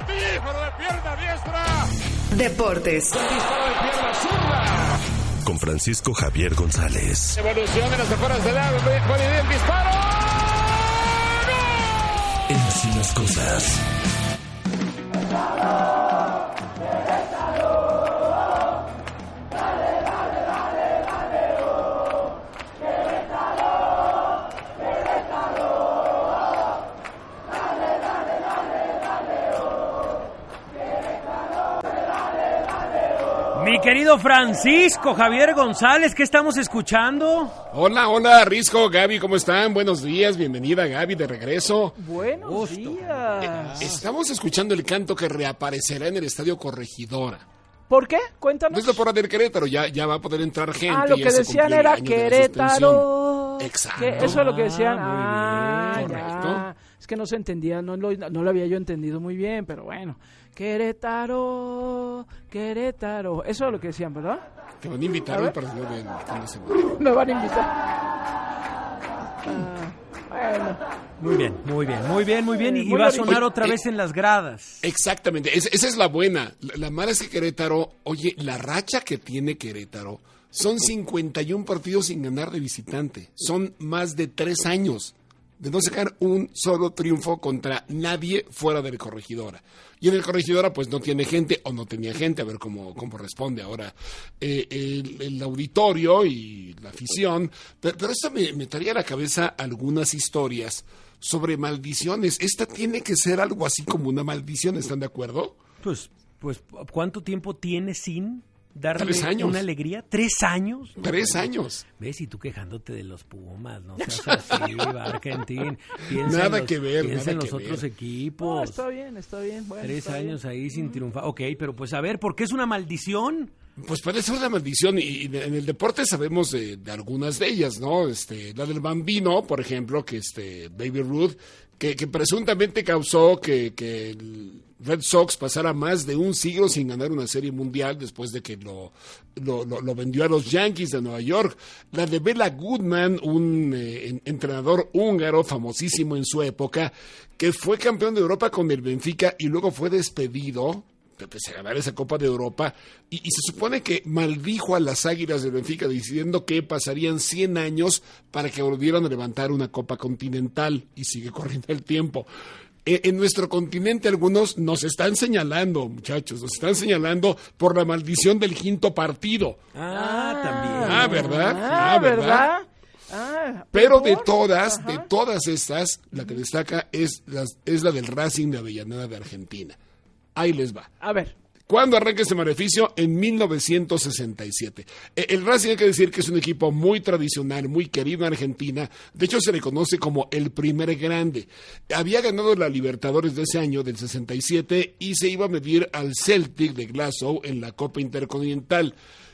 Disparo de pierna diestra. Deportes. Disparo de pierna zurda. Con Francisco Javier González. Evolución en las afueras del área. Puede ir el disparo. En Así las Cosas. Mi querido Francisco Javier González, ¿qué estamos escuchando? Hola, Risco, Gaby, ¿cómo están? Buenos días, bienvenida Gaby de regreso. Buenos días. Estamos escuchando el canto que reaparecerá en el Estadio Corregidora. ¿Por qué? Cuéntanos. No es la porra del Querétaro, ya va a poder entrar gente. Lo que decían era Querétaro. Exacto. Eso es lo que decían. Muy bien. Ya. Es que no se entendía, no lo había yo entendido muy bien, pero bueno. Querétaro. Eso es lo que decían, ¿verdad? Te van a invitar al partido del fin de semana. Me van a invitar. Bueno. Muy bien. Y va a sonar otra vez en las gradas. Exactamente, esa es la buena. La mala es que Querétaro, oye, la racha que tiene Querétaro son 51 partidos sin ganar de visitante. Son más de 3 años de no sacar un solo triunfo contra nadie fuera del Corregidora. Y en el Corregidora pues no tiene gente, o no tenía gente, a ver cómo responde ahora el auditorio y la afición. Pero esto me traía a la cabeza algunas historias sobre maldiciones. Esta tiene que ser algo así como una maldición, ¿están de acuerdo? Pues, ¿cuánto tiempo tiene sin darle 3 años. Una alegría? ¿3 años? 3 años. ¿Ves? Y tú quejándote de los Pumas, no seas así, Argentina. Nada que ver. Piensa en los otros equipos. No, está bien. Bueno, 3 años bien. ahí sin triunfar. Ok, pero pues a ver, ¿por qué es una maldición? Pues puede ser una maldición y en el deporte sabemos de algunas de ellas, ¿no? La del Bambino, por ejemplo, que Baby Ruth, que presuntamente causó que el Red Sox pasara más de un siglo sin ganar una serie mundial después de que lo vendió a los Yankees de Nueva York. La de Bela Goodman, un entrenador húngaro famosísimo en su época, que fue campeón de Europa con el Benfica y luego fue despedido pese a ganar esa Copa de Europa, y se supone que maldijo a las Águilas del Benfica diciendo que pasarían 100 años para que volvieran a levantar una Copa Continental, y sigue corriendo el tiempo. En nuestro continente algunos nos están señalando, muchachos, nos están señalando por la maldición del 5º partido. También. ¿Verdad? Pero de todas estas, la que destaca es la del Racing de Avellaneda de Argentina. Ahí les va. A ver. ¿Cuándo arranca este maleficio? En 1967. El Racing, hay que decir que es un equipo muy tradicional, muy querido en Argentina. De hecho, se le conoce como el primer grande. Había ganado la Libertadores de ese año, del 67, y se iba a medir al Celtic de Glasgow en la Copa Intercontinental.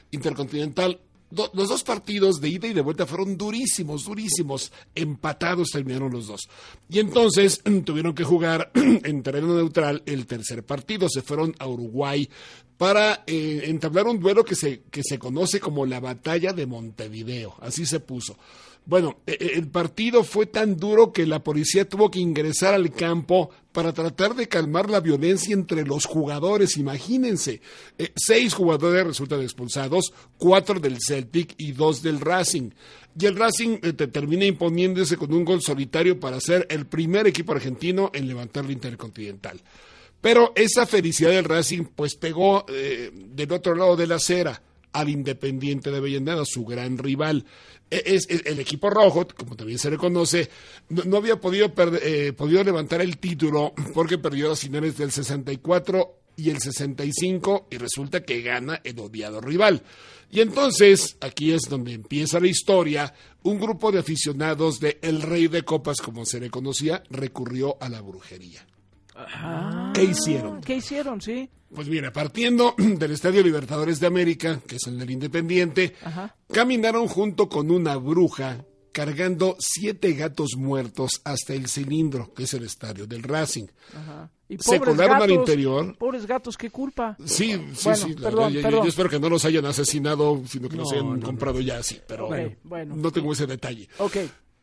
Los 2 partidos de ida y de vuelta fueron durísimos, empatados terminaron los 2. Y entonces tuvieron que jugar en terreno neutral el 3er partido, se fueron a Uruguay para entablar un duelo que se conoce como la Batalla de Montevideo, así se puso. Bueno, el partido fue tan duro que la policía tuvo que ingresar al campo para tratar de calmar la violencia entre los jugadores, imagínense. 6 jugadores resultan expulsados, 4 del Celtic y 2 del Racing. Y el Racing termina imponiéndose con un gol solitario para ser el primer equipo argentino en levantar la Intercontinental. Pero esa felicidad del Racing pues pegó del otro lado de la acera al Independiente de Avellaneda, su gran rival. El equipo rojo, como también se le conoce, no había podido levantar el título porque perdió las finales del 64 y el 65 y resulta que gana el odiado rival. Y entonces, aquí es donde empieza la historia, un grupo de aficionados de El Rey de Copas, como se le conocía, recurrió a la brujería. ¿Qué hicieron? ¿Qué hicieron, sí? Pues mira, partiendo del Estadio Libertadores de América, que es el del Independiente, caminaron junto con una bruja cargando 7 gatos muertos hasta el Cilindro, que es el estadio del Racing. Y se colaron al interior. Pobres gatos, ¿qué culpa? Sí. Perdón. Yo espero que no los hayan asesinado, sino que los hayan comprado ya así, pero bueno. no tengo ese detalle. Ok.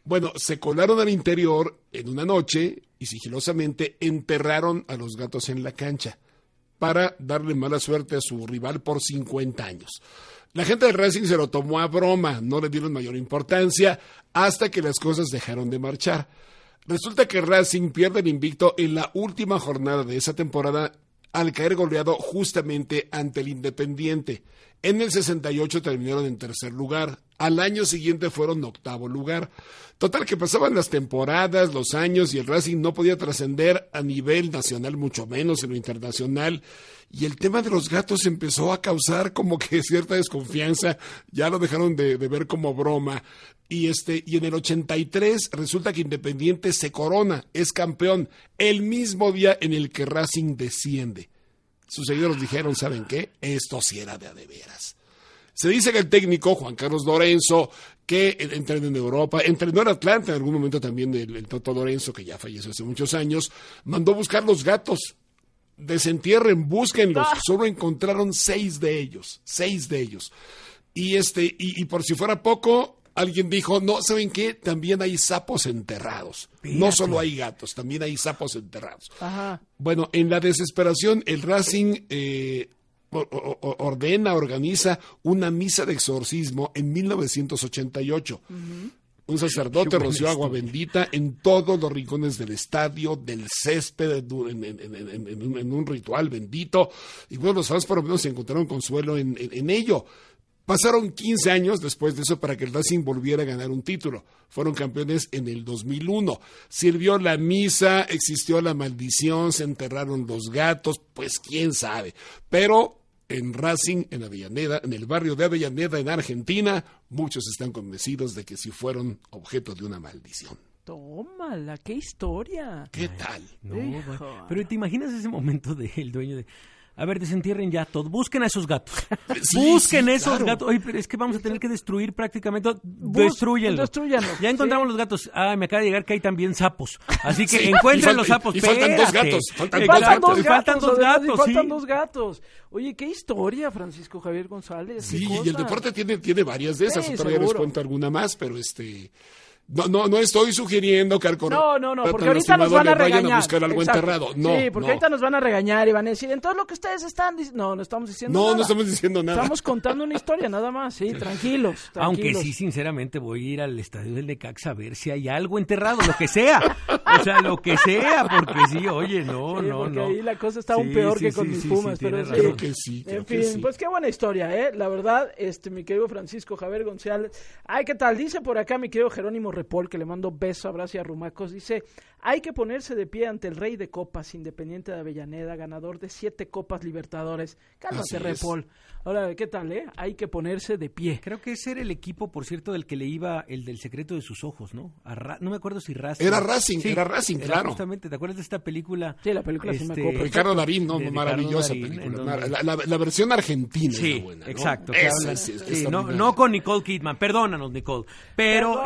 Bueno, se colaron al interior en una noche y sigilosamente enterraron a los gatos en la cancha para darle mala suerte a su rival por 50 años. La gente de Racing se lo tomó a broma, no le dieron mayor importancia hasta que las cosas dejaron de marchar. Resulta que Racing pierde el invicto en la última jornada de esa temporada al caer goleado justamente ante el Independiente. En el 68 terminaron en tercer lugar. Al año siguiente fueron octavo lugar. Total que pasaban las temporadas, los años y el Racing no podía trascender a nivel nacional, mucho menos en lo internacional. Y el tema de los gatos empezó a causar como que cierta desconfianza. Ya lo dejaron de ver como broma. Y en el 83 resulta que Independiente se corona, es campeón, el mismo día en el que Racing desciende. Sus seguidores dijeron, ¿saben qué? Esto sí era de a de veras. Se dice que el técnico, Juan Carlos Lorenzo, que entrenó en Europa, entrenó en Atlanta en algún momento también el Toto Lorenzo, que ya falleció hace muchos años, mandó buscar los gatos. Desentierren, búsquenlos. Solo encontraron 6 de ellos. Y por si fuera poco, alguien dijo, no, ¿saben qué? También hay sapos enterrados. Fíjate. No solo hay gatos, también hay sapos enterrados. Ajá. Bueno, en la desesperación, el Racing organiza una misa de exorcismo en 1988. Uh-huh. Un sacerdote roció agua bendita en todos los rincones del estadio, del césped, en un ritual bendito. Y bueno, los fans por lo menos se encontraron consuelo en ello. Pasaron 15 años después de eso para que el Racing volviera a ganar un título. Fueron campeones en el 2001. Sirvió la misa, existió la maldición, se enterraron los gatos, pues quién sabe. Pero en Racing, en Avellaneda, en el barrio de Avellaneda, en Argentina, muchos están convencidos de que sí fueron objeto de una maldición. Tómala, qué historia. ¿Qué tal? No, pero ¿te imaginas ese momento del dueño de... A ver, desentierren ya todo. Busquen a esos gatos. Busquen esos gatos. Oye, pero es que vamos a tener que destruir prácticamente. Destrúyenlos. Ya encontramos los gatos. Ah, me acaba de llegar que hay también sapos. Así que encuentren los sapos. Y faltan 2 gatos. Faltan 2 gatos. Oye, qué historia, Francisco Javier González. Sí, y el deporte tiene varias de esas. Todavía les cuento alguna más, pero No estoy sugiriendo que al No, porque ahorita nos van a regañar. Vayan a buscar algo enterrado. Ahorita nos van a regañar y van a decir, entonces lo que ustedes están diciendo... No estamos diciendo nada. No estamos diciendo nada. Estamos contando una historia, nada más, sí, tranquilos. Aunque sí, sinceramente, voy a ir al estadio del Necaxa a ver si hay algo enterrado, lo que sea. O sea, lo que sea, porque sí, oye, no. Ahí la cosa está aún peor que con mis Pumas, pero sí. Creo que sí. En fin, pues qué buena historia, ¿eh? La verdad, mi querido Francisco Javier González. Ay, ¿qué tal? Dice por acá mi querido Jerónimo Repol, que le mando beso, abrazo y arrumacos. Dice, hay que ponerse de pie ante el rey de copas, Independiente de Avellaneda, ganador de 7 Copas Libertadores. Cálmate, Repol. Ahora, ¿qué tal, Hay que ponerse de pie. Creo que ese era el equipo, por cierto, del que le iba el del secreto de sus ojos, ¿no? No me acuerdo si Racing. Era Racing, claro. Justamente, ¿te acuerdas de esta película? Sí, la película sí me acuerdo. Ricardo Darín, ¿no? Maravillosa película. La versión argentina es la buena, ¿no? Exacto. No con Nicole Kidman, perdónanos, Nicole. Pero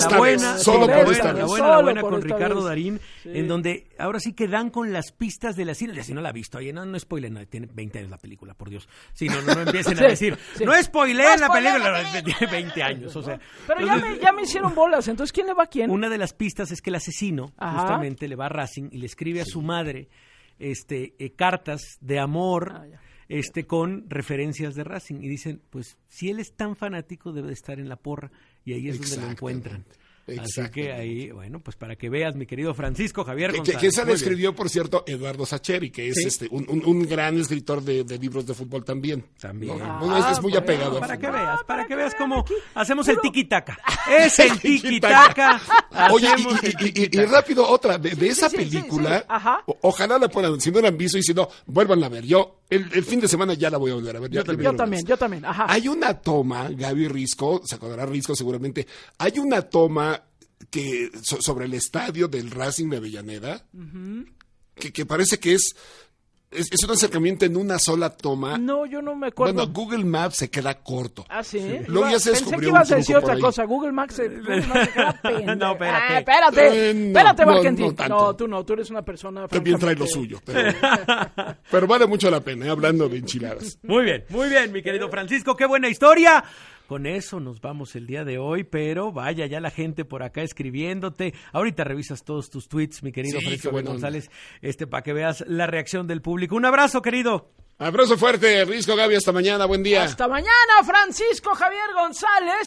la buena con Ricardo Darín, en donde ahora sí que dan con las pistas de la cine. Si no la ha visto, oye, no spoiler, no, tiene 20 años la película, por Dios. Sí, no empiecen a decir, no spoileen la película, tiene 20 años, o sea. Pero ya me hicieron bolas, entonces ¿quién le va a quién? Una de las pistas es que el asesino, justamente, le va a Racing y le escribe a su madre cartas de amor, con referencias de Racing. Y dicen, pues, si él es tan fanático, debe de estar en la porra. Y ahí es donde lo encuentran. Así que ahí, bueno, pues para que veas, mi querido Francisco Javier González. Que esa la escribió, por cierto, Eduardo Sacheri, que es un gran escritor de libros de fútbol también. Es muy apegado. Para que veas cómo hacemos el tiki-taka. Es el tiki-taka. Oye, y rápido, otra, de esa película, ojalá la puedan, si no la han visto y si no, vuélvanla a ver. Yo, el fin de semana ya la voy a volver a ver. Yo también. Ajá. Hay una toma, Gaby Risco, se acordará Risco seguramente, hay una toma que sobre el estadio del Racing de Avellaneda, que parece que es un acercamiento en una sola toma. No, yo no me acuerdo. Bueno, Google Maps se queda corto. Ah, ¿sí? Luego ya se Pensé descubrió que ibas a un decir truco otra por ahí. cosa. Google Maps se queda pendejo. No, espérate. Espérate, Valkentin. No, tú eres una persona... También trae lo suyo, pero vale mucho la pena, hablando de enchiladas. Muy bien, mi querido Francisco, qué buena historia. Con eso nos vamos el día de hoy, pero vaya ya la gente por acá escribiéndote. Ahorita revisas todos tus tweets, mi querido Francisco González, para que veas la reacción del público. Un abrazo, querido. Abrazo fuerte, Risco, Gaby, hasta mañana, buen día. Hasta mañana, Francisco Javier González.